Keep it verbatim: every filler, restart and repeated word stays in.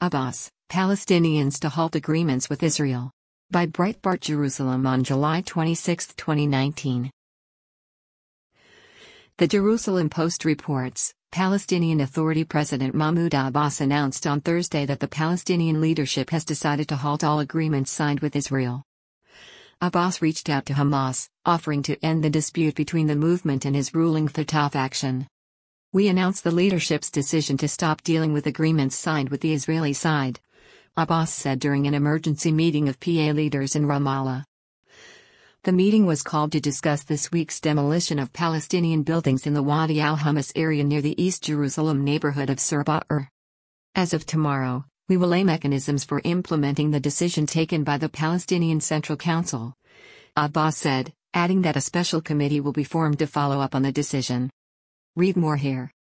Abbas, Palestinians to halt agreements with Israel. By Breitbart Jerusalem on July twenty-sixth, twenty nineteen. The Jerusalem Post reports, Palestinian Authority President Mahmoud Abbas announced on Thursday that the Palestinian leadership has decided to halt all agreements signed with Israel. Abbas reached out to Hamas, offering to end the dispute between the movement and his ruling Fatah faction. "We announced the leadership's decision to stop dealing with agreements signed with the Israeli side," Abbas said during an emergency meeting of P A leaders in Ramallah. The meeting was called to discuss this week's demolition of Palestinian buildings in the Wadi al-Hummus area near the East Jerusalem neighborhood of Surbaur. "As of tomorrow, we will lay mechanisms for implementing the decision taken by the Palestinian Central Council," Abbas said, adding that a special committee will be formed to follow up on the decision. Read more here.